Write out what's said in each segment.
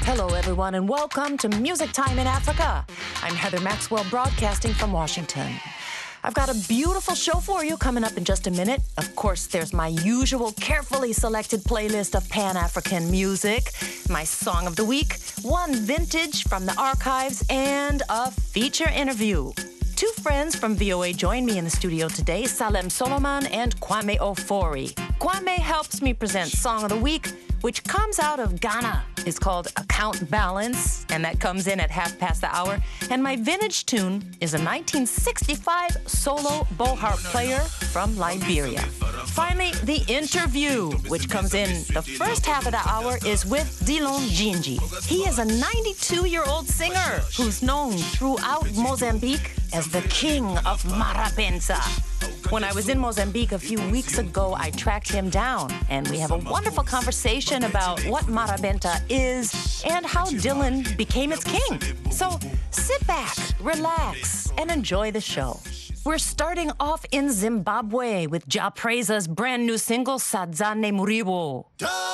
Hello, everyone, and welcome to Music Time in Africa. I'm Heather Maxwell, broadcasting from Washington. I've got a beautiful show for you coming up in just a minute. Of course, there's my usual carefully selected playlist of Pan-African music, my song of the week, one vintage from the archives, and a feature interview. Two friends from VOA join me in the studio today, Salem Solomon and Kwame Ofori. Kwame helps me present Song of the Week, which comes out of Ghana. It's called Account Balance, and that comes in at 1:30. And my vintage tune is a 1965 solo boharp player from Liberia. Finally, the interview, which comes in the first half of the hour, is with Dillon Djinji. He is a 92-year-old singer who's known throughout Mozambique as the king of Marabenta. When I was in Mozambique a few weeks ago, I tracked him down, and we have a wonderful conversation about what Marabenta is and how Dillon became its king. So sit back, relax, and enjoy the show. We're starting off in Zimbabwe with Jah Prayzah's brand new single, Sadzane Muriwo.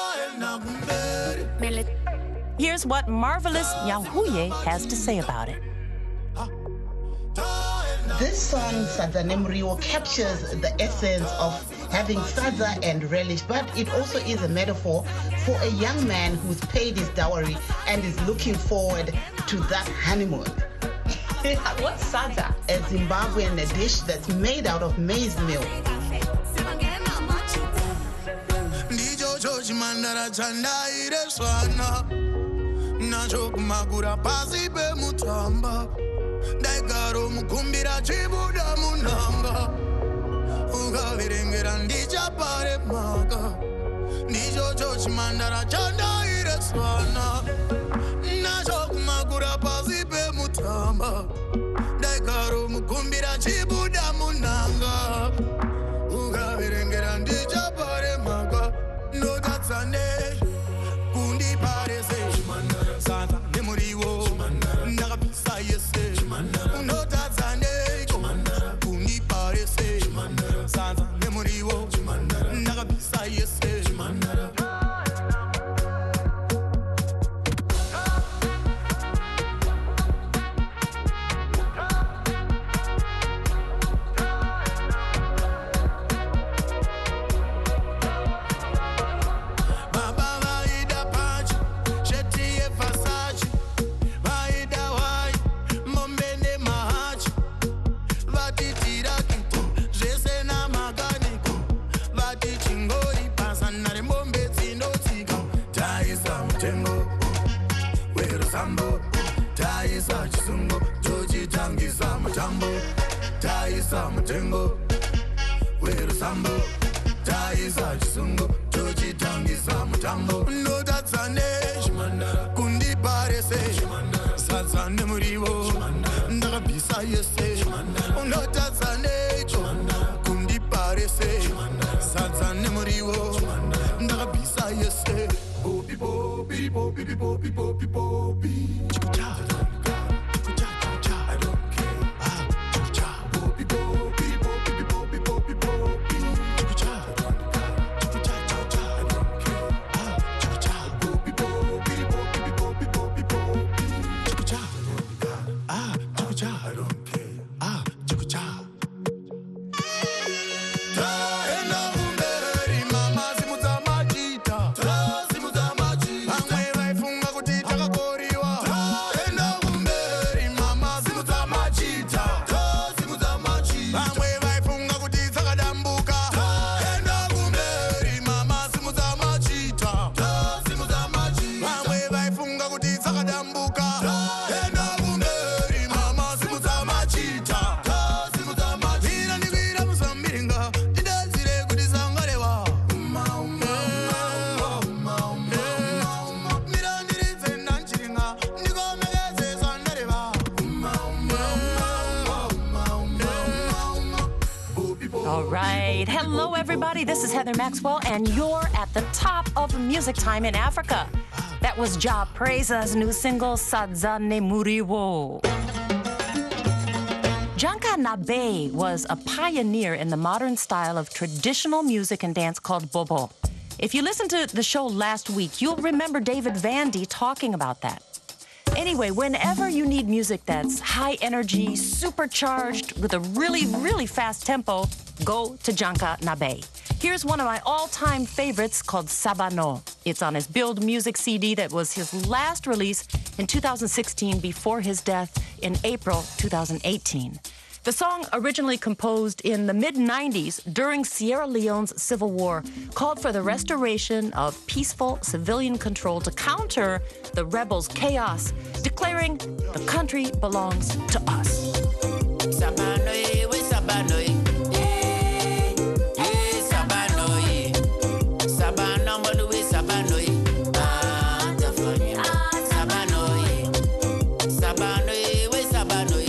Here's what Marvelous Nyahuye has to say about it. This song, Sadzane Muriwo, captures the essence of having sadza and relish, but it also is a metaphor for a young man who's paid his dowry and is looking forward to that honeymoon. What's sadza? A Zimbabwean dish that's made out of maize meal. Daigaro mukumbira chibuda munanga ukaverengera ndichapare maka ndicho chochimandara chandaire swana nacho kumakura pasi pemutamba daigaro mukumbira chibuda munanga ukaverengera ndichapare maka notatsane kundiparese sadza nemuriwo ndakapisa yese Hello, everybody. This is Heather Maxwell, and you're at the top of Music Time in Africa. That was Jah Prayzah's new single, Sadzane Muriwo. Janka Nabe was a pioneer in the modern style of traditional music and dance called bobo. If you listened to the show last week, you'll remember David Vandy talking about that. Anyway, whenever you need music that's high energy, supercharged, with a really, really fast tempo, go to Janka Nabe. Here's one of my all-time favorites called Sabano. It's on his Build Music CD that was his last release in 2016 before his death in April 2018. The song, originally composed in the mid-90s during Sierra Leone's civil war, called for the restoration of peaceful civilian control to counter the rebels' chaos, declaring the country belongs to us. Sabanoi, we sabanoi. Sabanoi. Sabanoi, we sabanoi. Sabanoi. Sabanoi, we sabanoi.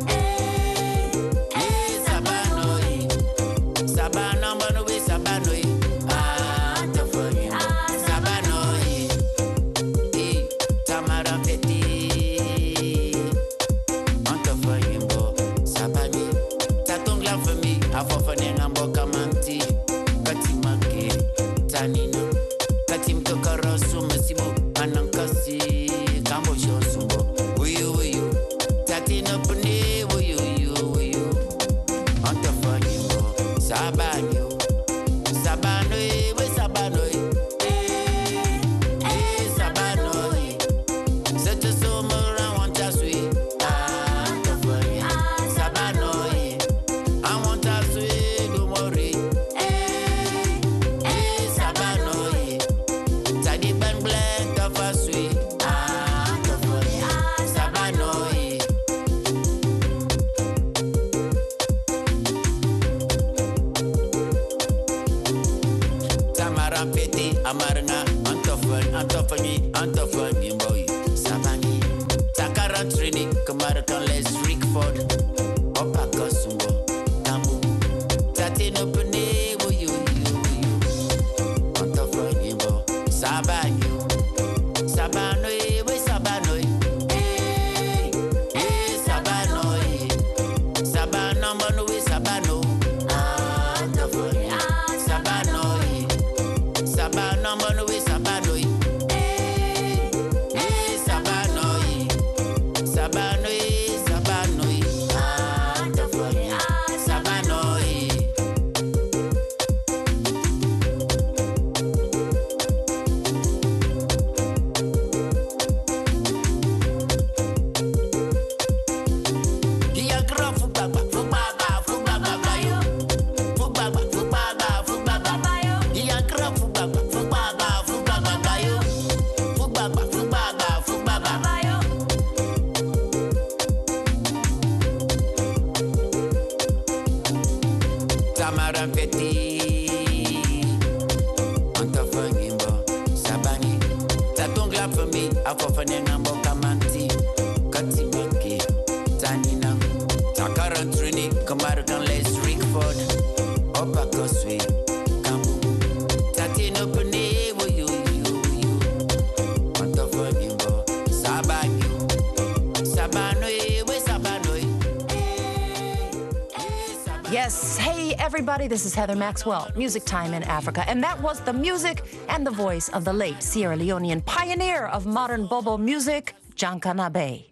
Yes, hey everybody, this is Heather Maxwell, Music Time in Africa, and that was the music and the voice of the late Sierra Leonean pioneer of modern Bobo music, Janka Nabe.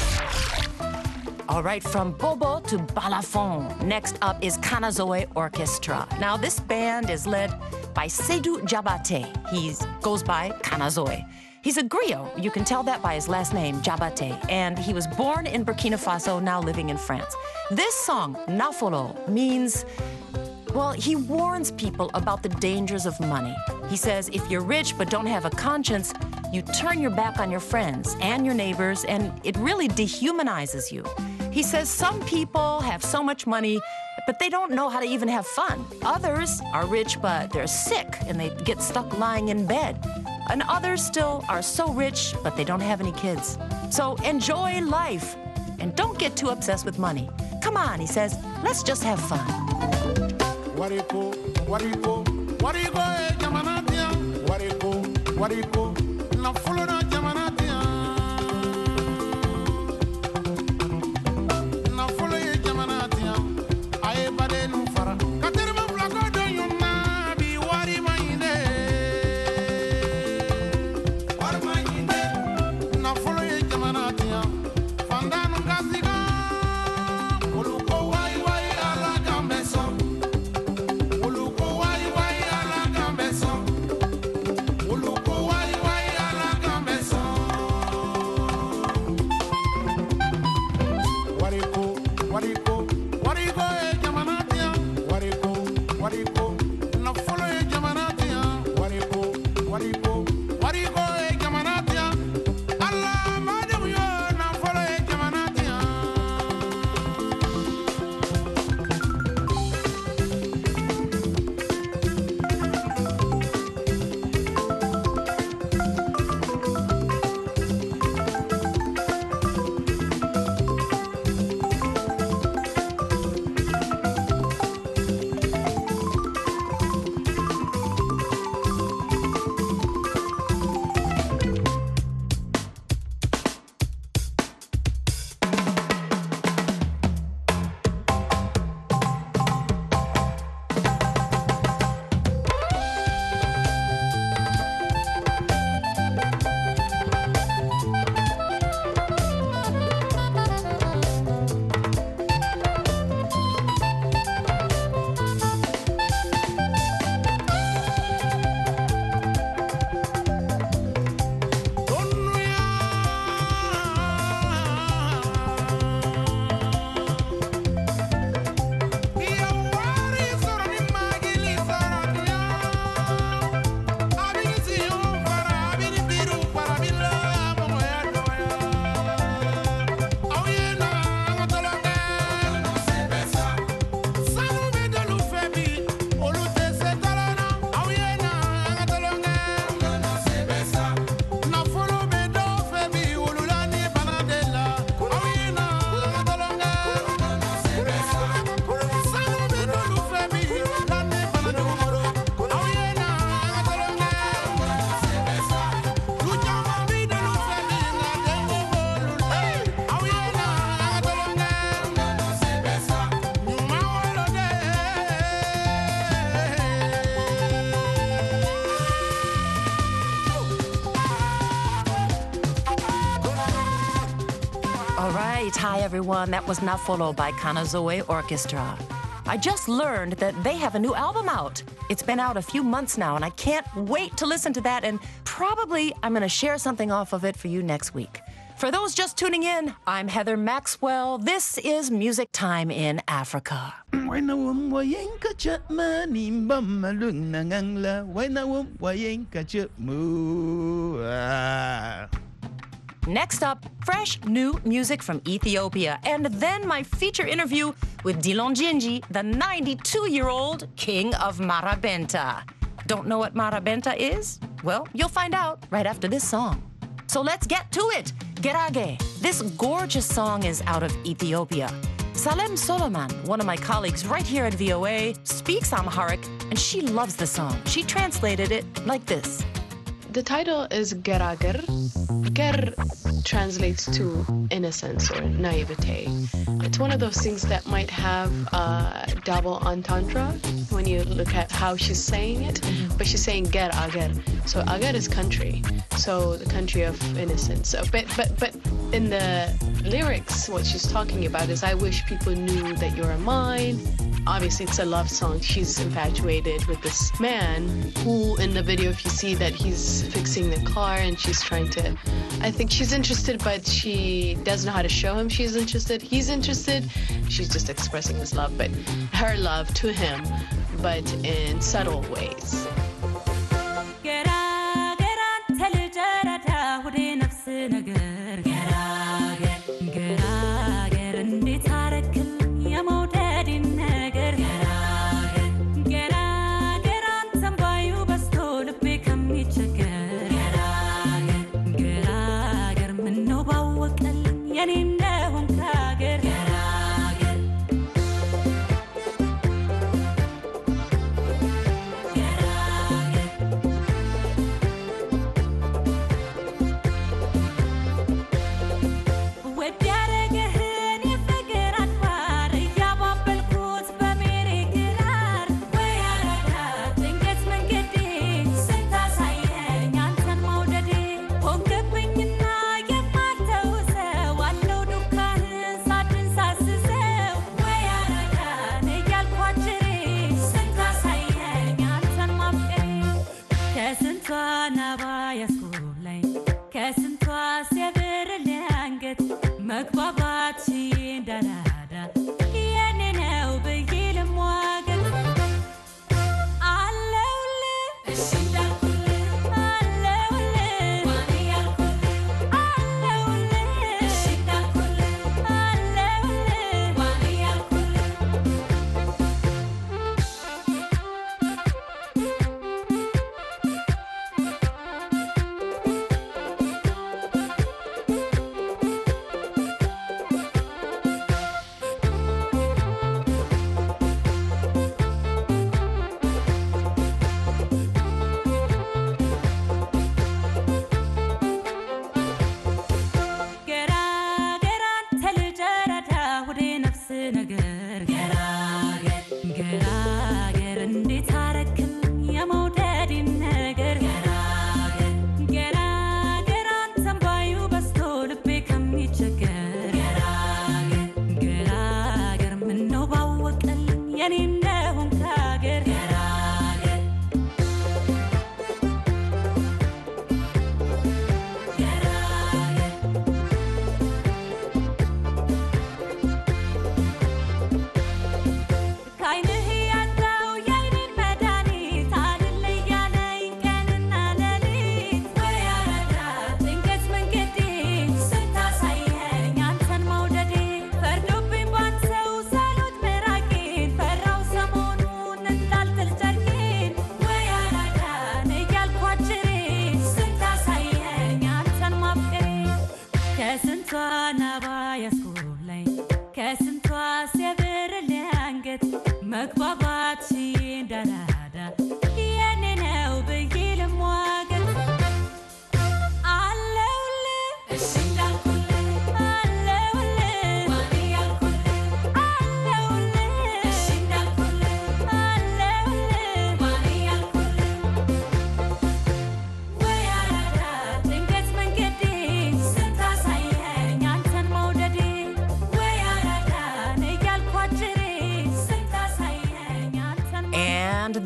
All right, from Bobo to Balafon. Next up is Kanazoe Orchestra. Now, this band is led by Seydou Diabaté. He goes by Kanazoe. He's a griot. You can tell that by his last name, Diabaté. And he was born in Burkina Faso, now living in France. This song, Nafolo, means, well, he warns people about the dangers of money. He says, if you're rich but don't have a conscience, you turn your back on your friends and your neighbors, and it really dehumanizes you. He says some people have so much money, but they don't know how to even have fun. Others are rich, but they're sick, and they get stuck lying in bed. And others still are so rich, but they don't have any kids. So enjoy life, and don't get too obsessed with money. Come on, he says, let's just have fun. Wariko, wariko, wariko, jamanatia. Wariko, wariko, na fulana jamanatia. Na fulana jamanatia. Aye bade no fara. Katerma flako do yuma bi wari mainde. Warigo e jamanatia. Allah madam yo na follow e jamanatia. Hi, everyone. That was Nafolo by Kanazoe Orchestra. I just learned that they have a new album out. It's been out a few months now, and I can't wait to listen to that, and probably I'm going to share something off of it for you next week. For those just tuning in, I'm Heather Maxwell. This is Music Time in Africa. Next up, fresh new music from Ethiopia, and then my feature interview with Dilon Jinji, the 92-year-old king of Marabenta. Don't know what Marabenta is? Well, you'll find out right after this song. So let's get to it. Gerage. This gorgeous song is out of Ethiopia. Salem Solomon, one of my colleagues right here at VOA, speaks Amharic, and she loves the song. She translated it like this. The title is Gerager. Ger translates to innocence or naivete. It's one of those things that might have double entendre when you look at how she's saying it, but she's saying Ger Ager. So Ager is country, so the country of innocence. So, but in the lyrics, what she's talking about is, I wish people knew that you're mine. Obviously, it's a love song. She's infatuated with this man who, in the video, if you see that he's fixing the car and she's trying to, I think she's interested, but she doesn't know how to show him she's interested. He's interested. She's just expressing his love, but her love to him, but in subtle ways.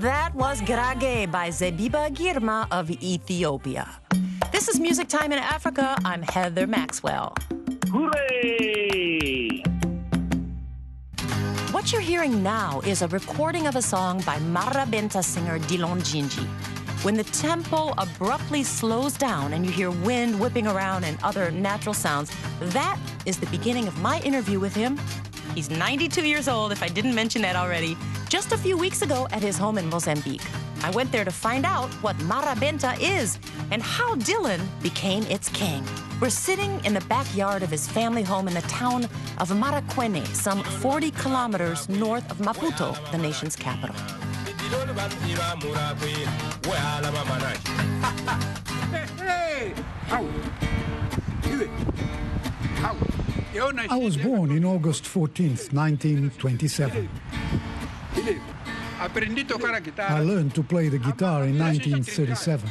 That was Grage by Zebiba Girma of Ethiopia. This is Music Time in Africa. I'm Heather Maxwell. Hooray! What you're hearing now is a recording of a song by Marabenta singer Dilon Jinji. When the tempo abruptly slows down and you hear wind whipping around and other natural sounds, that is the beginning of my interview with him. He's 92 years old, if I didn't mention that already, just a few weeks ago at his home in Mozambique. I went there to find out what Marabenta is and how Dylan became its king. We're sitting in the backyard of his family home in the town of Marakwene, some 40 kilometers north of Maputo, the nation's capital. I was born in August 14th, 1927. I learned to play the guitar in 1937.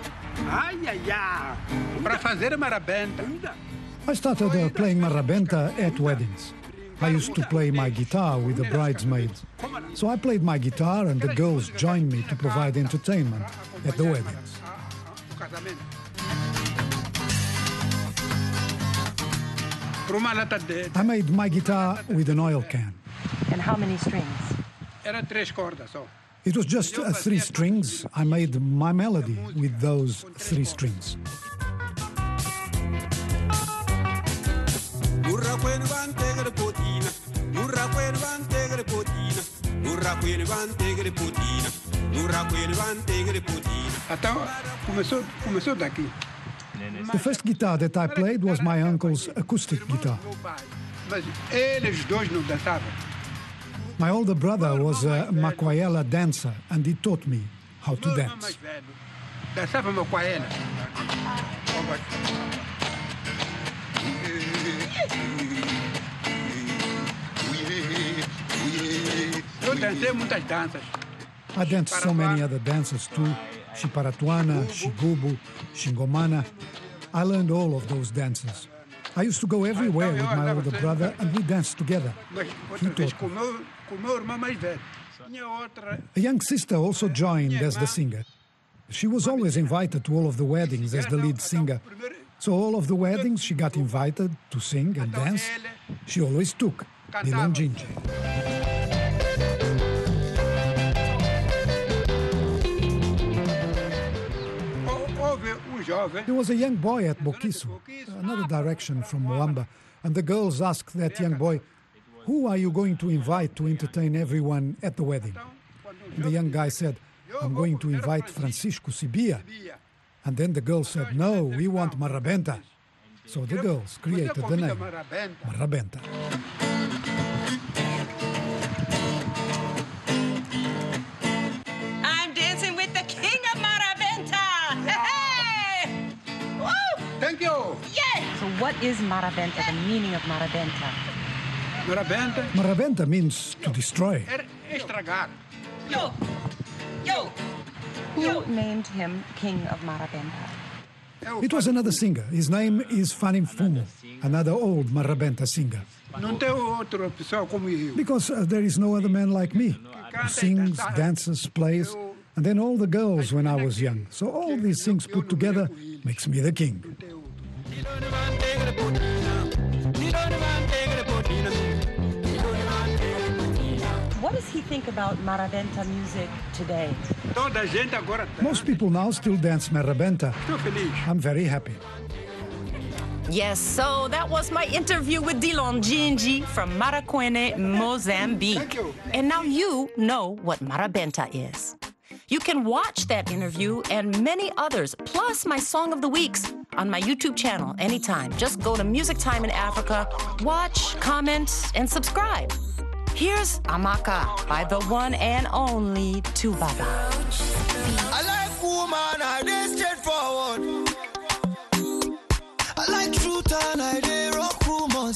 I started playing marabenta at weddings. I used to play my guitar with the bridesmaids. So I played my guitar and the girls joined me to provide entertainment at the weddings. I made my guitar with an oil can. And how many strings? It was just 3 strings. I made my melody with those 3 strings. The first guitar that I played was my uncle's acoustic guitar. My older brother was a makwayela dancer, and he taught me how to dance. I danced so many other dances too. Shiparatuana, Shigubu, Shingomana. I learned all of those dances. I used to go everywhere with my older brother and we danced together. He taught me. A young sister also joined as the singer. She was always invited to all of the weddings as the lead singer. So all of the weddings she got invited to sing and dance. She always took Dilon Jinji. There was a young boy at Bokiso, another direction from Moamba, and the girls asked that young boy, "Who are you going to invite to entertain everyone at the wedding?" And the young guy said, "I'm going to invite Francisco Sibia." And then the girls said, "No, we want Marabenta." So the girls created the name, Marabenta. I'm dancing with the king of Marabenta! Hey! Woo! Thank you. Yeah! So what is Marabenta, the meaning of Marabenta? Marabenta means to destroy. Estragar. Yo! Yo! Who named him king of Marabenta? It was another singer. His name is Fanim Fumo, another old Marabenta singer. Não tem outra pessoa como eu. Because there is no other man like me, who sings, dances, plays, and then all the girls when I was young. So all these things put together makes me the king. What does he think about Marabenta music today? Toda a gente agora tá. Most people now still dance Marabenta. Estou feliz. I'm very happy. Yes, so that was my interview with Dilon Jinji from Marakwene, Mozambique. Thank you. And now you know what Marabenta is. You can watch that interview and many others, plus my Song of the Weeks, on my YouTube channel anytime. Just go to Music Time in Africa, watch, comment, and subscribe. Here's Amaka by the one and only Tubaba. I like woman, I dey straightforward. I like truth and I dey rock rumors.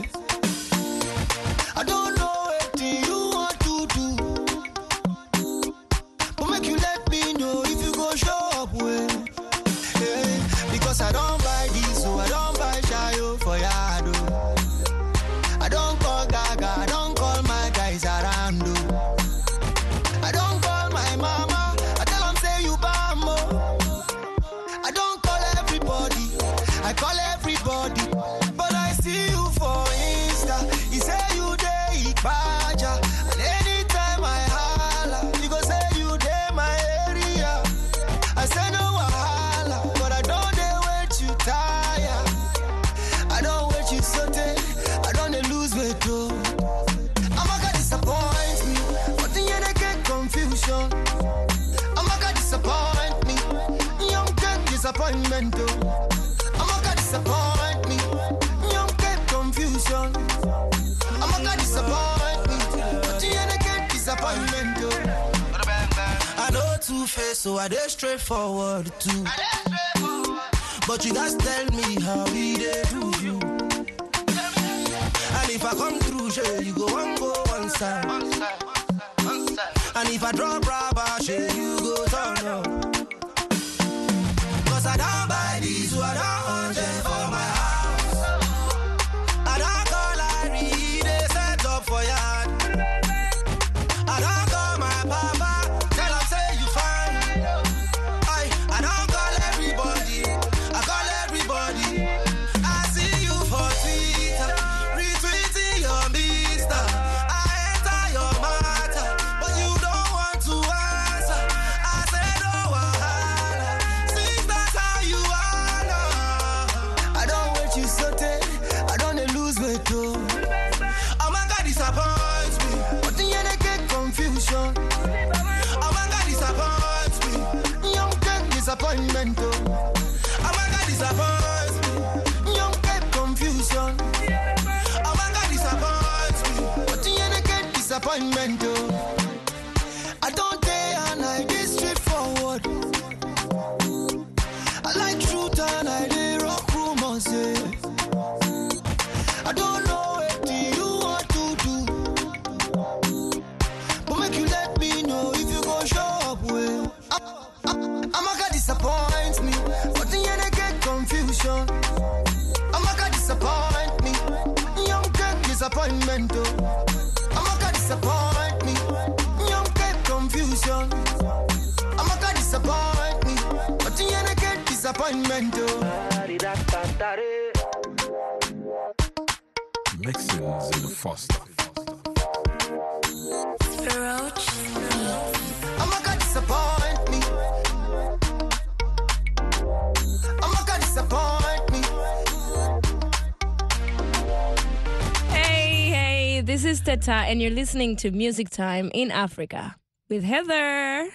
I don't know what you want to do, but make you let me know if you go show up well. Because I don't buy this, so I don't buy Shayo for Yado. I don't call Gaga, I don't call my guys around. I don't call my I call everybody, but I see you for Insta. You say you dey Ipaja, and anytime I holla, you go say you dey my area. I say no wahala, but I don't dey wait you tire. I don't wait you sote, I don't dey lose weight too. Amaka disappoint me, but the end I get confusion. Amaka disappoint me, young get disappointment too. Amaka disappoint me, young get confusion. Amaka disappoint me, but the end I get disappointment too. I know two-face, so I dey straightforward too. But you guys tell me how we dey do you. And if I come through, sure, you go one side. And if I drop rubber, sure, you go turn up. Cause I don't buy these, what I want for my house. I don't call Larry, they set up for yard. I don't call my papa, tell him say you fine. I don't call everybody, I call everybody. I see you for Twitter, retweeting your mister. I enter your matter, but you don't want to answer. I said no wahala, since that's how you are now. I don't wait you sote, I don't dey lose weight too. Amaka disappoints me, but the end I get confusion. Amaka disappoints me, young get disappointment too. Amaka disappoints me, young get confusion. Amaka disappoints me, but the end I get disappointment too. I don't dare and I dey straightforward. I like truth and I dey rock rumors, yeah. I don't know what you want to do, but make you let me know if you go show up well. Amaka disappoint me, but the end I get confusion. Amaka disappoint me, young get disappointment too. Amaka disappoint me, young get confusion. Amaka disappoint me, but the end I get disappointment too. Mixins in the Foster. Amaka disappoint me. Amaka disappoint me. Hey, this is Teta, and you're listening to Music Time in Africa with Heather.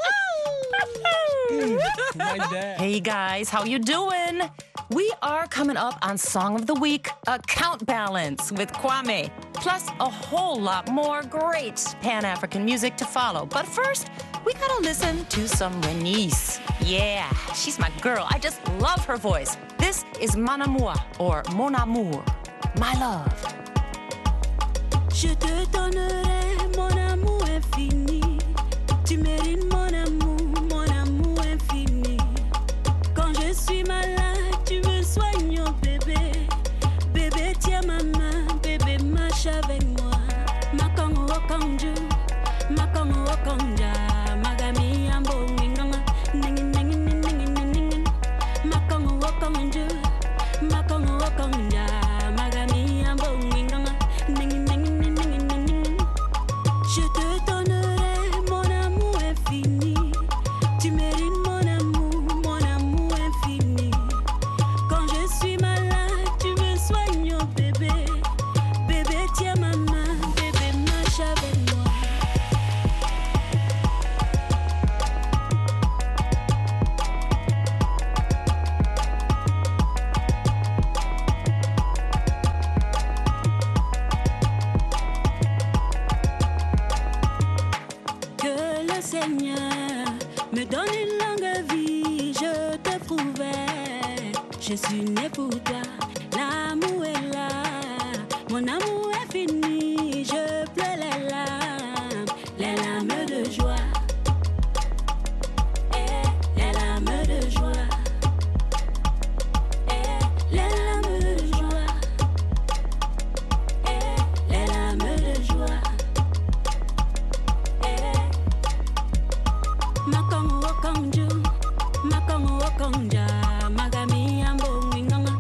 Hey guys, how you doing? We are coming up on Song of the Week, a count balance with Kwame, plus a whole lot more great Pan-African music to follow. But first, we gotta listen to some Renice. Yeah, she's my girl. I just love her voice. This is Mon Amour, or Mon Amour, my love. Je te donnerai mon amour infini. Tu mérites mon amour infini. Quand je suis malade, tu me soignes, oh bébé. Bébé, tiens ma main, bébé, marche avec moi. Makongo wakonju, makongo wakonja. Magami ambo nginganga, ningin ningin ningin ningin. Makongo wakonju, makongo wakonja. Magami ambo nginganga, ningin ningin ningin ningin. Je te donnerai mon amour infini. Tu mérites mon amour infini. Quand je suis malade, tu me soignes, oh bébé. Bébé, tiens ma main, bébé, marche avec moi. Que le Seigneur me donne une longue vie, je te prouvais, je suis né pour toi, l'amour est là, mon amour est fini, je pleure les larmes de joie, les larmes de joie, les larmes de joie, les larmes de joie. Makongo wakonju, makongo wakonja, magami ambo nginganga.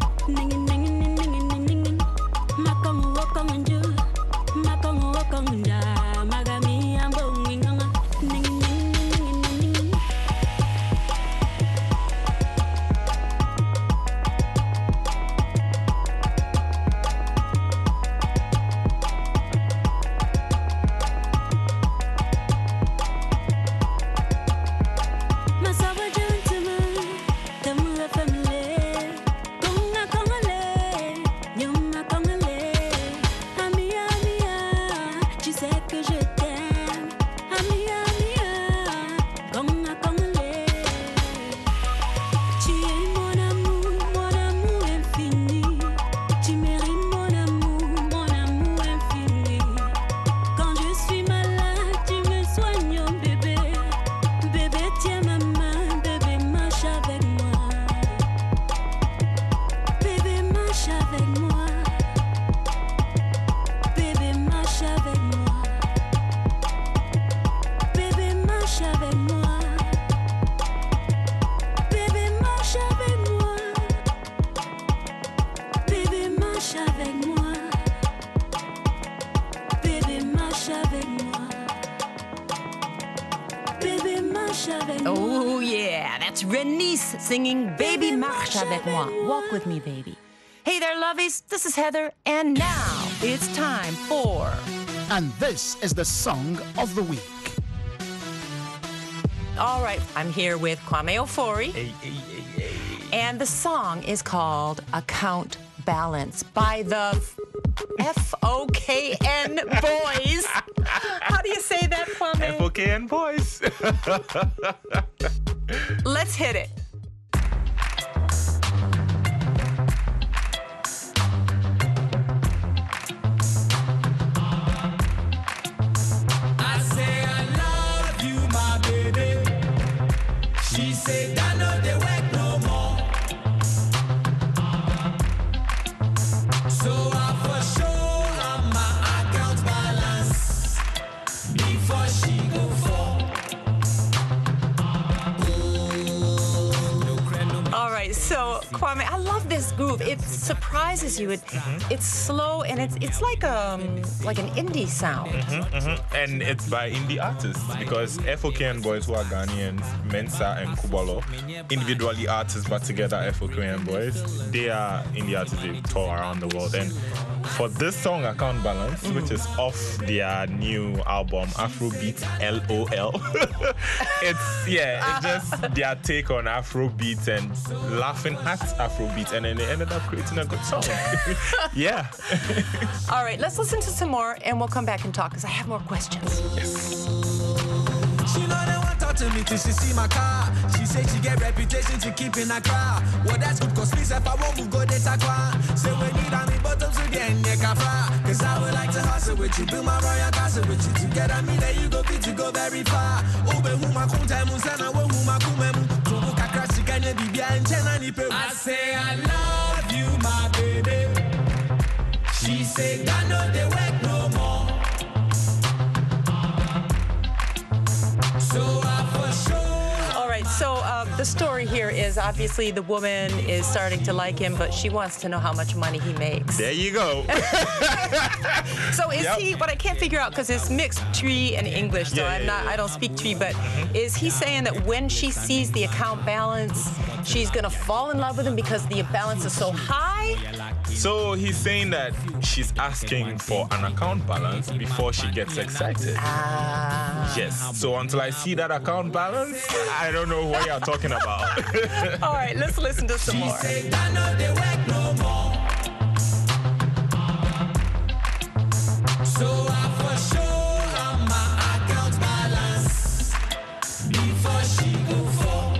It's Renice singing Baby Marche avec moi. Walk with me, baby. Hey there, lovies. This is Heather, and now it's time for... And this is the Song of the Week. All right, I'm here with Kwame Ofori. Hey. And the song is called Account Balance by the FOKN Boys. How do you say that, Kwame? FOKN Boys. Let's hit it. I say I love you, my baby. She said I know they work no more. So I for sure on my account balance before she go fall. All right, so Kwame, I love this groove. It surprises you. It's slow and it's like an indie sound. And it's by indie artists because FOKN Boys, who are Ghanaians, Mensa and Kubolo, individually artists but together FOKN Boys. They are indie artists. They tour around the world. And for this song, Account Balance, which is off their new album, Afrobeat LOL, it's just their take on Afrobeat and laughing at Afrobeat, and then they ended up creating a good song. Yeah. All right, let's listen to some more, and we'll come back and talk, because I have more questions. Yes. She know they want to talk to me till she see my car. She say she get reputation to keep in a car. Well, that's good, cause please if I won't move, go data qua. Say we need on me bottoms again, yeah, kafra. Cause I would like to hustle with you, build my royal castle with you. Together, me, there you go, fit to go very far. Ube huma kunta musana, we huma kumemu. Tumuka crash, can you be behind Chenani Peru? I say I love you, my baby. She said, I know they work no more. So I for sure. All right, so the story here is obviously the woman is starting to like him, but she wants to know how much money he makes. There you go. So is he, what I can't figure out, because it's mixed Tree and English, so I don't speak Tree, but is he saying that when she sees the account balance, she's going to fall in love with him because the balance is so high? So he's saying that she's asking for an account balance before she gets excited. Yes. So until I see that account balance, I don't know what you're talking about. All right, let's listen to some more. She said, I know they work no more. So I for sure on my account balance before she go fall.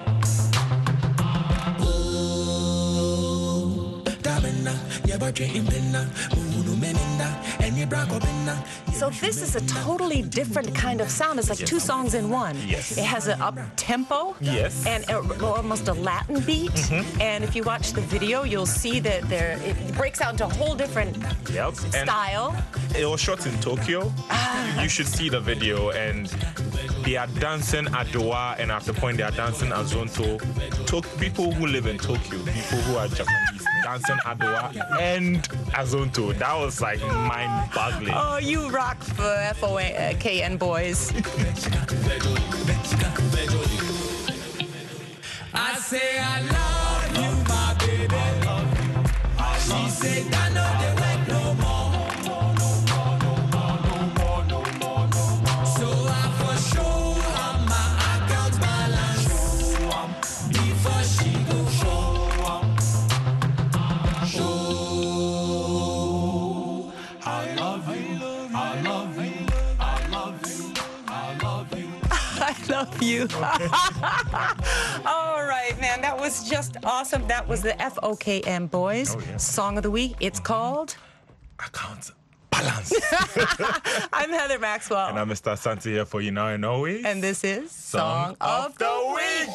So this is a totally different kind of sound. It's like two songs in one. Yes. It has an up tempo. Yes. And almost a Latin beat. And if you watch the video, you'll see that it breaks out into a whole different style. And it was shot in Tokyo. You should see the video, and they are dancing Adowa, and at the point they are dancing Azonto. People who live in Tokyo, people who are Japanese, dancing Adowa and Azonto. That was like mind-boggling. Oh, you rock for FOKN Boys. I say I love you, my baby. She said I know they work no more. So I for sure on my account balance before she go show. I love you, I love you, I love you, I love you. I love you. All right, man. That was just awesome. That was the FOKN Boys Song of the Week. It's called Account Balance. I'm Heather Maxwell. And I'm Mr. Santi here for you now and always. And this is Song of the Week.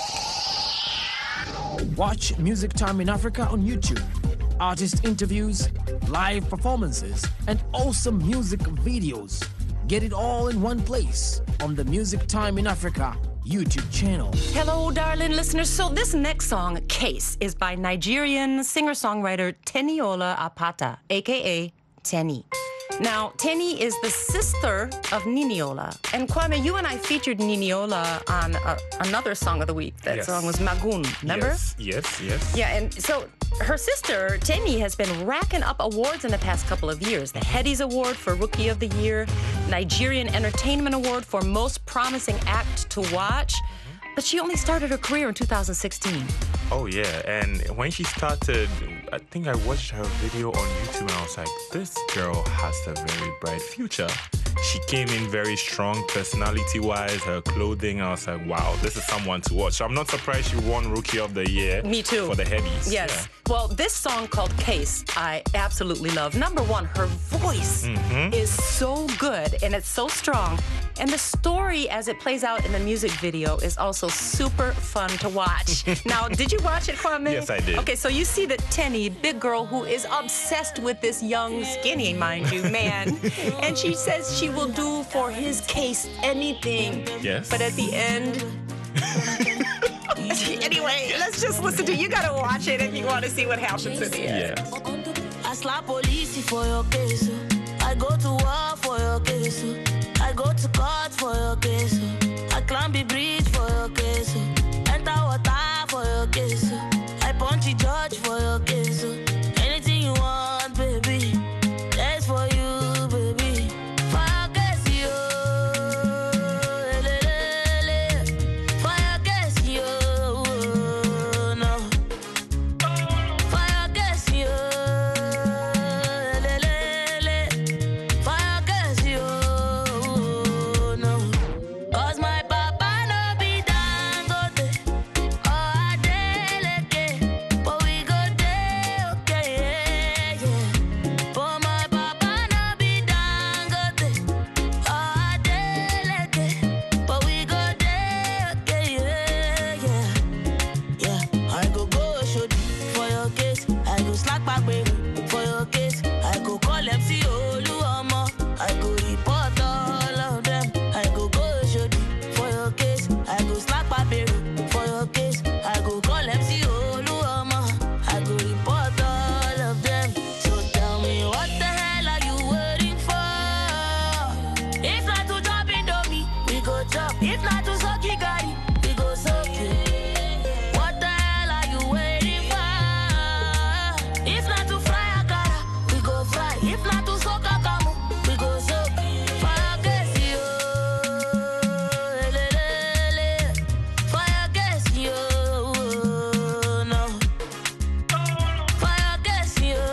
Watch Music Time in Africa on YouTube. Artist interviews, live performances, and awesome music videos. Get it all in one place on the Music Time in Africa YouTube channel. Hello, darling listeners. So this next song, Case, is by Nigerian singer-songwriter Teniola Apata, a.k.a. Tenny. Now, Tenny is the sister of Niniola. And Kwame, you and I featured Niniola on another song of the week. That song was Magun, remember? Yes. Yeah, and so her sister, Tenny, has been racking up awards in the past couple of years. The Headies Award for Rookie of the Year, Nigerian Entertainment Award for Most Promising Act to Watch. But she only started her career in 2016. Oh, yeah. And when she started, I think I watched her video on YouTube and I was like, this girl has a very bright future. She came in very strong personality-wise, her clothing. I was like, wow, this is someone to watch. So I'm not surprised she won Rookie of the Year. Me too. For the Headies. Yes. Yeah. Well, this song called Case, I absolutely love. Number one, her voice is so good and it's so strong. And the story as it plays out in the music video is also super fun to watch. Now, did you watch it, Kwame? Yes, I did. Okay, so you see that Tenny, big girl who is obsessed with this young, skinny, mind you, man. And she says she will do for his case anything. Yes. But at the end... Anyway, let's just listen to it. You gotta watch it if you want to see what happens in the end. Yes. I slap police for your case. I go to war for your case. I go to court for your case. I climb the bridge for your case. Enter water for your case. I punch the judge for your case. Anything you want, baby, that's for you, baby. For your case, yo. For your case, yo. No. For your case, yo. For your case, yo. No. 'Cause my papa no be Dangote. Oh, Adeleke. But we go there, okay, yeah. But my papa no be Dangote. Oh, Adeleke. But we go there, okay, yeah. I go shoot for your case. I go slack back, baby, for your case. I go call MC Oluomo. I go report all of them. I go shoot for your case. I go slack back, baby, for your case. I go call MC Oluomo. I go report all of them. So tell me, what the hell are you waiting for? If not to drop Indomie, we go chop. If not to suck Gary, we go suck it. What the hell are you waiting for? If not to fry akara, we go fry. If not to soak akamu, we go soak. Fire gas, yo. Fire gas, yo. No. Fire gas, yo.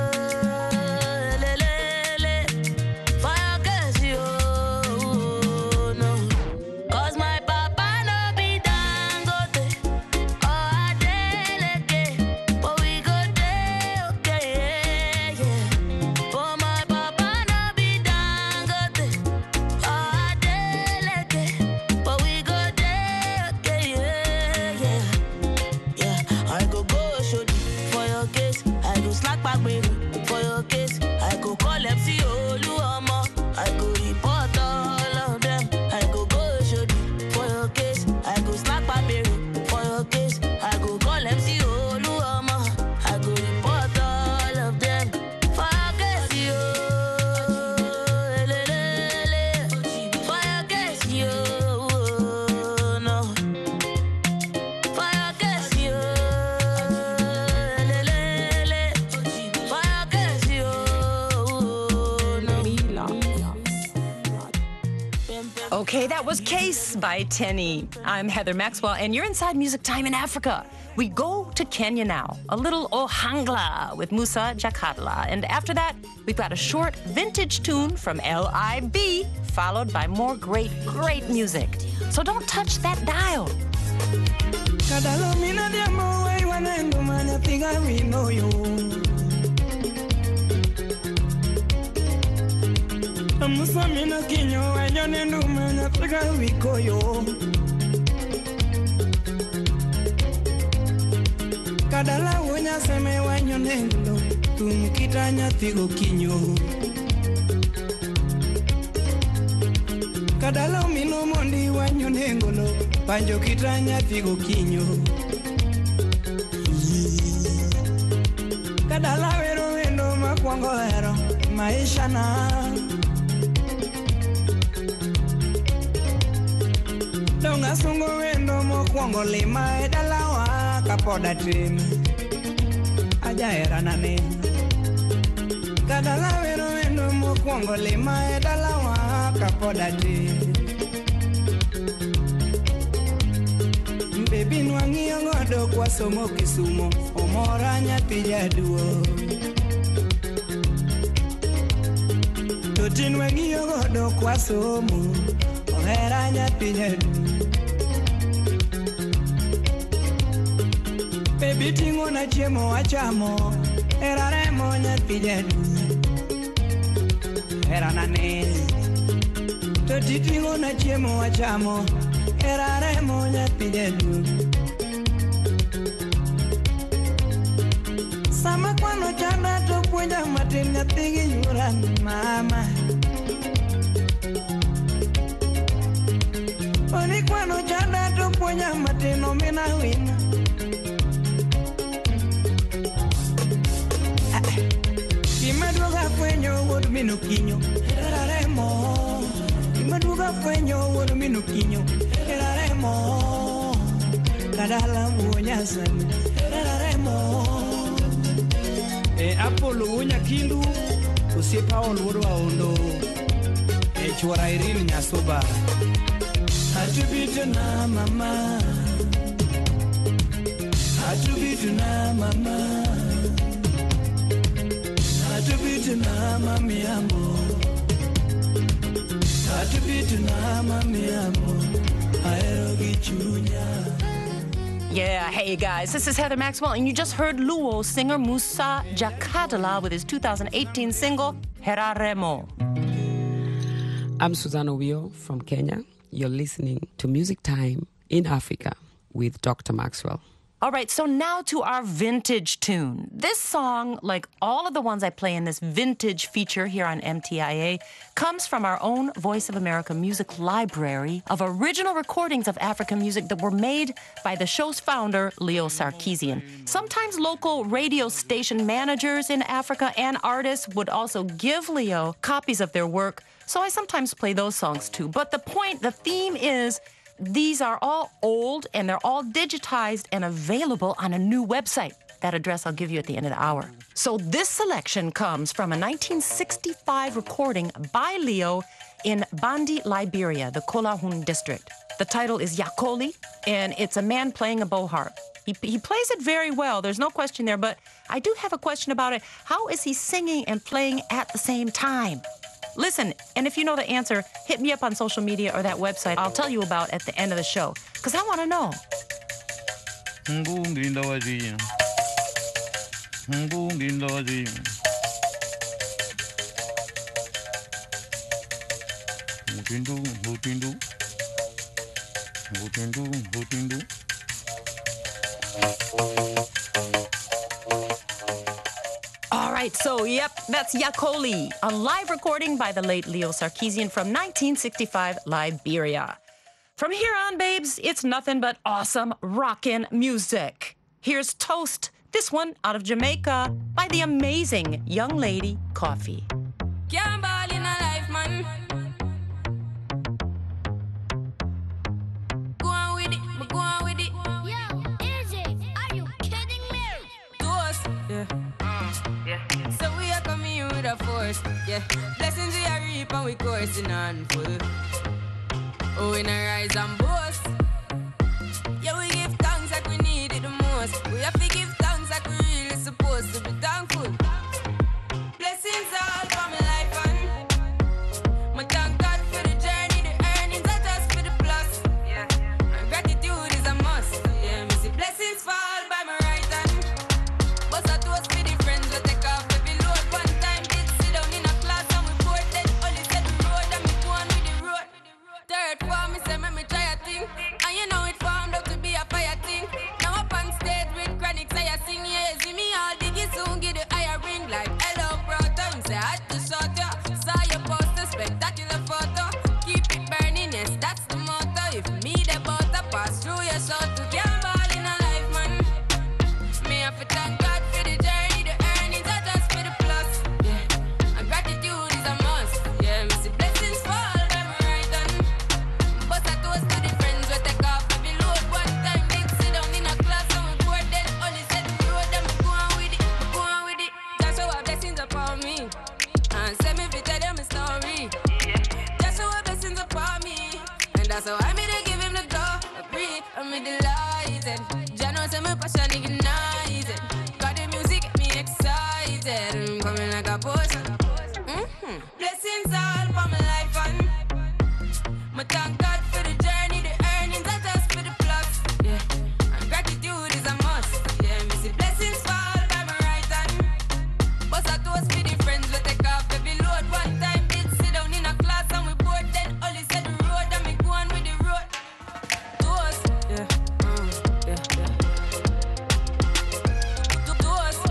Fire gas, yo. No. 'Cause my papa no be Dangote. Oh, Adeleke. But we go there, okay, yeah. But my papa no be Dangote. Oh, Adeleke. But we go there, okay, yeah. I go shoot for your case. I go slack back, baby, for your case. I go call MC Oluomo. I go report all of them. I go shoot for your case. I go slack back, baby, for your case. I go call MC Oluomo. I go report all of them. For your case, yo. For your case, yo. No. For your case, yo. For your case, yo. No. Okay, that was Case by Tenny. I'm Heather Maxwell, and you're inside Music Time in Africa. We go to Kenya now. A little Ohangla with Musa Jakadla. And after that, we've got a short vintage tune from L.I.B., followed by more great, great music. So don't touch that dial. Kadalomina diamo way wanendo manya piga we know you. Amusamina kinyo wanendo manya piga we go yo. Kadala wonya seme wanyonendo tumkitanya tigo kinyo. Kadala mino mondi wanyonengolo panjo kitanya tigo kinyo. Kadala vero vendo makwongo hero maisha na donga sungo wendo mokwongo lima e dalawa kapoda tim ajaera nane kadala wendo mokwongo lima e dalawa kapoda tim Baby nwangi ngodo kwa somo Kisumo omora nyathi jaduo Toti nwangi ngodo kwa somo ohera nyathi jaduo Baby tingo na chiemo achamo era remo nyathi jaduo Era nane Toti tingo na chiemo achamo Erare moña pidelu Sama kwano chanda to puenya matin nyathigi yuran mama Oni kwano chanda to puenya matin omina wina Kimaduga puenyo wod minukinyo Erare mo Kimaduga puenyo wod minukinyo Eraremo Kadala muonya sana Eraremo Apolo unya kindu Usiepa olworo aondo Chwara iril nyasoba Atubito na mama Atubito na mama Atubito na mami amo Atubito na mami amo Yeah, hey guys, this is Heather Maxwell, and you just heard Luo singer Musa Jakadala with his 2018 single, Heraremo. I'm Susanna Wio from Kenya. You're listening to Music Time in Africa with Dr. Maxwell. All right, so now to our vintage tune. This song, like all of the ones I play in this vintage feature here on MTIA, comes from our own Voice of America music library of original recordings of African music that were made by the show's founder, Leo Sarkeesian. Sometimes local radio station managers in Africa and artists would also give Leo copies of their work, so I sometimes play those songs too. But the theme is, these are all old and they're all digitized and available on a new website. That address I'll give you at the end of the hour. So this selection comes from a 1965 recording by Leo in Bandi, Liberia, the Kolahun district. The title is Yakoli, and it's a man playing a bow harp. He plays it very well, there's no question there, but I do have a question about it. How is he singing and playing at the same time? Listen, and if you know the answer, hit me up on social media or that website I'll tell you about at the end of the show, because I want to know. All right, so yep, that's Yakoli, a live recording by the late Leo Sarkeesian from 1965 Liberia. From here on, babes, it's nothing but awesome rockin' music. Here's Toast, this one out of Jamaica by the amazing young lady Coffee. Can't ball in a life, man. Go on with it, but go on with it. Yo, Izzy, are you kidding me? Toast, yeah. So we are coming in with a force, yeah. Blessings we are reap and we coursing on full. Oh, we not rise and boast. Yeah, we give thanks like we need it the most. We have to give thanks like we really supposed to be thankful. Blessings all for my life and my thank God for the journey, the earnings are just for the plus. Yeah, and gratitude is a must. Yeah, me see blessings fall by my right hand. But I toast for the friends we take off every load. One time did sit down in a class and we bored. Then only said the road and me go on with the road. Third form, me say me try a thing, and you know it formed up to be a fire thing. Now up on stage with chronic say my passion ignited. Got the music get me excited. Coming like a potion. Blessings all for my life and my thank God for the journey, the earnings, not just for the plugs. Yeah, and gratitude is a must. Yeah, me see blessings fall by my right hand. But I toast for the friends we take off every load. One time did sit down in a class and we bored. Then Ollie said the road and me go on with the road. Toast, yeah, yeah, yeah. Toast.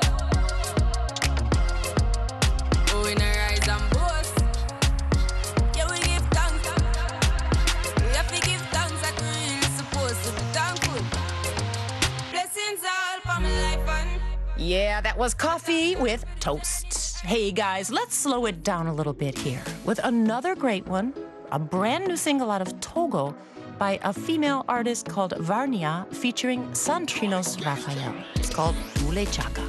Oh, in a rise and boast. Yeah, we give thanks. We have to give thanks like we really supposed to be thankful. Blessings all for my life and Yeah, that was Coffee with Toast. Hey guys, let's slow it down a little bit here with another great one, a brand new single out of Togo by a female artist called Varnia featuring Santrinos Raphael. It's called Mule Chaka.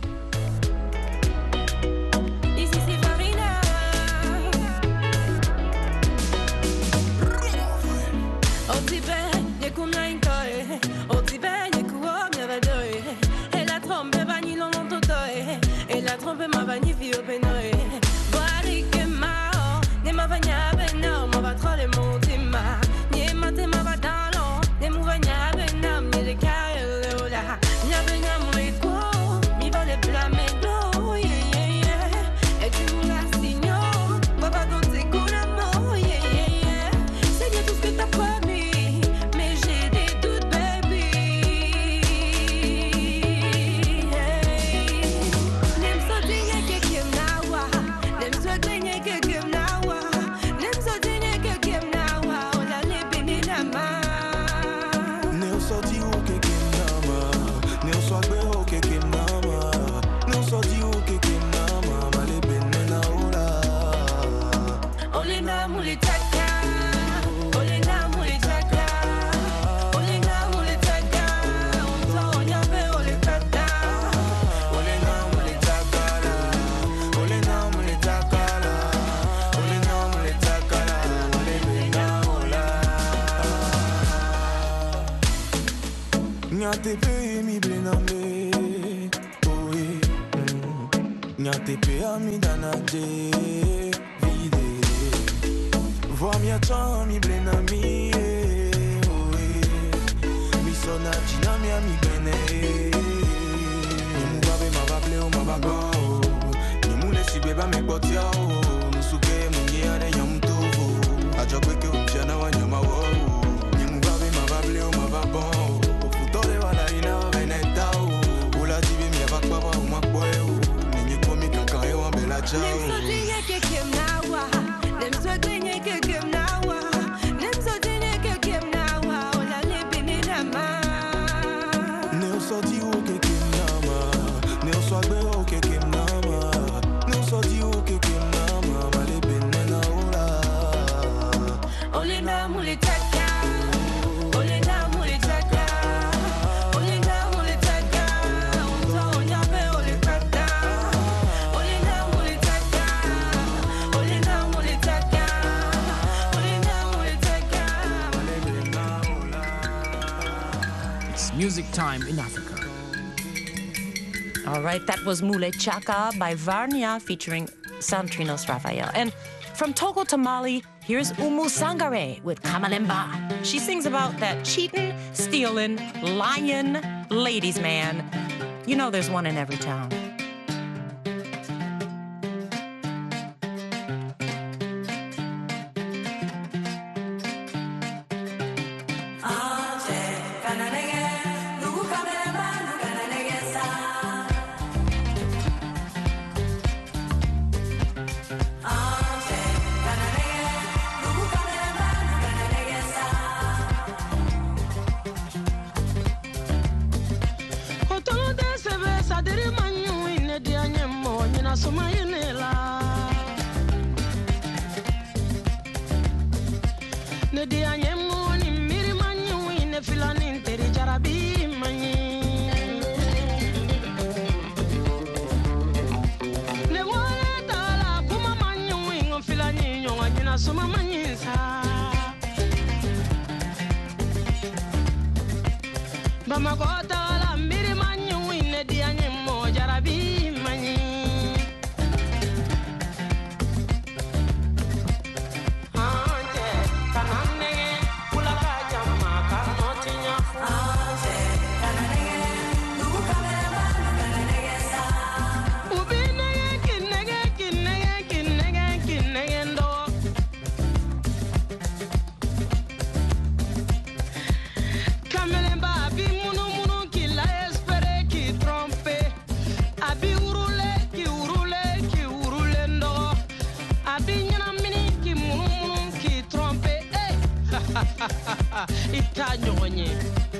Nyatepe mi blename, oh Nyatepe ami danade, vide. Vois mi achan mi blenami, oh mi sona china mi ami bene. Ni mugabe ma bable o ma bago, ni mule si beba me botia o, nusuke munye ane yamtovo. Ajokwe ke umjana wa nyama wo, ni mugabe ma bable o ma bago. Music Time in Africa. All right, that was Mule Chaka by Varnia featuring Santrinos Raphael. And from Togo to Mali, here's Umu Sangare with Kamalemba. She sings about that cheating, stealing, lying ladies man. You know there's one in every town. Bamagota ita ɲɔgɔn ye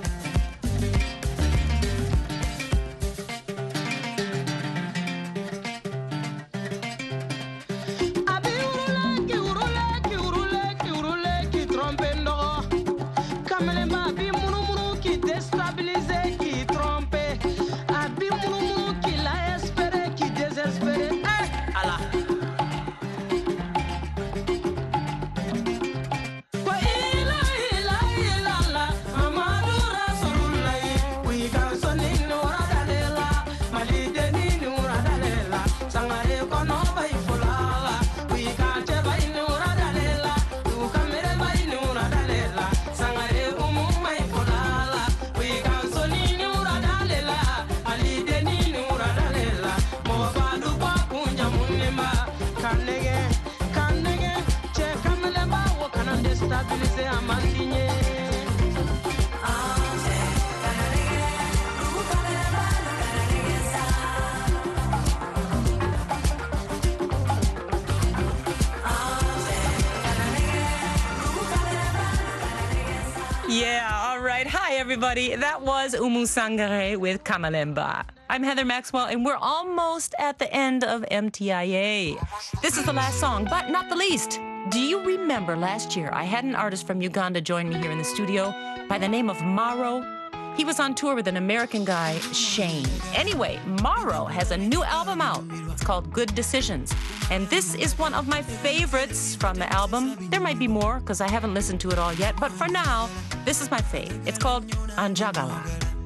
Yeah, all right. Hi, everybody. That was Umu Sangare with Kamalemba. I'm Heather Maxwell, and we're almost at the end of MTIA. This is the last song, but not the least. Do you remember last year I had an artist from Uganda join me here in the studio by the name of Maro? He was on tour with an American guy, Shane. Anyway, Maro has a new album out. It's called Good Decisions. And this is one of my favorites from the album. There might be more, because I haven't listened to it all yet. But for now, this is my fave. It's called Anjagala.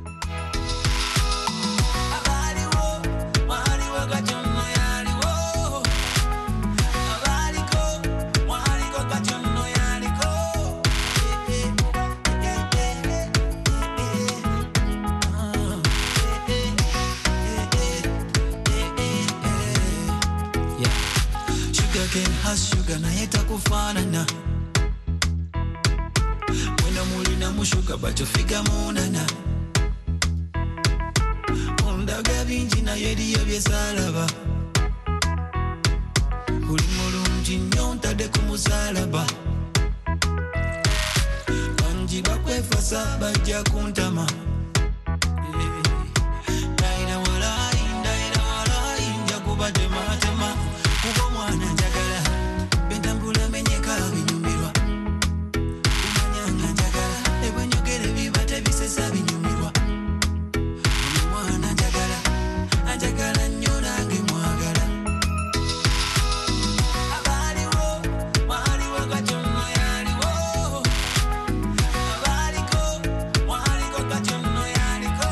Sugar na yeta kufanana Mwena muli na mushuka bacho fika munana Ondaga binji na yedi yabye salaba Uli mulungi nyonta de kumusalaba Kanji bakwefasa bajja kuntama Daina walai, njakuba tema Kuko mwana njagala Bentambula menyeka binyumirwa Umanyanga njagala Ebwenyogere bibate bisesa binyumirwa Mwana njagala Anjagala nnyo nange mwagala Abaliwo Waliwo katono yaliwo Waliko katono yaliko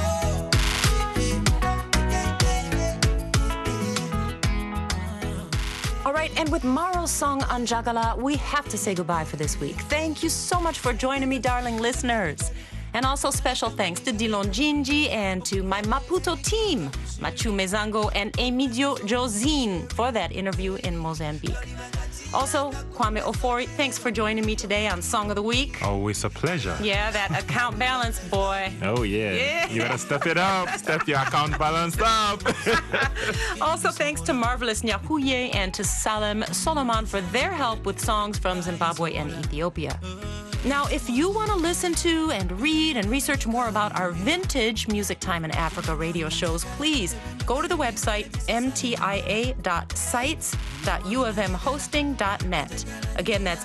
All right, and with Maro's song Anjagala, we have to say goodbye for this week. Thank you so much for joining me, darling listeners. And also special thanks to Dilon Jinji and to my Maputo team, Machu Mezango and Emidio Josine, for that interview in Mozambique. Also, Kwame Ofori, thanks for joining me today on Song of the Week. Always a pleasure. Yeah, that account balance, boy. Oh, yeah. You gotta step it up. Step your account balance up. Also, thanks to Marvelous Nyahuye and to Salem Solomon for their help with songs from Zimbabwe and Ethiopia. Now, if you want to listen to and read and research more about our vintage Music Time in Africa radio shows, please go to the website mtia.sites.ufmhosting.net. Again, that's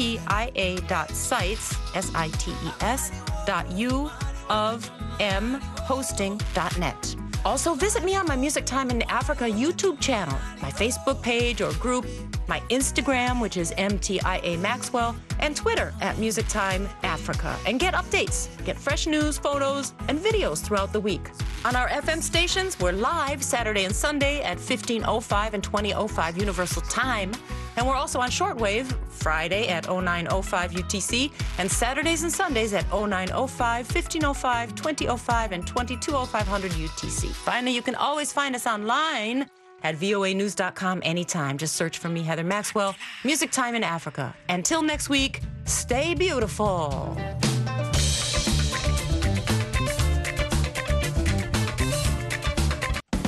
mtia.sites.ufmhosting.net. Also, visit me on my Music Time in Africa YouTube channel, my Facebook page or group, my Instagram, which is MTIA Maxwell, and Twitter at Music Time Africa. And get updates, get fresh news, photos, and videos throughout the week. On our FM stations, we're live Saturday and Sunday at 15:05 and 20:05 Universal Time. And we're also on shortwave Friday at 09:05 UTC and Saturdays and Sundays at 09:05, 15:05, 20:05, and 22:0500 UTC. Finally, you can always find us online at voanews.com anytime. Just search for me, Heather Maxwell, Music Time in Africa. Until next week, stay beautiful.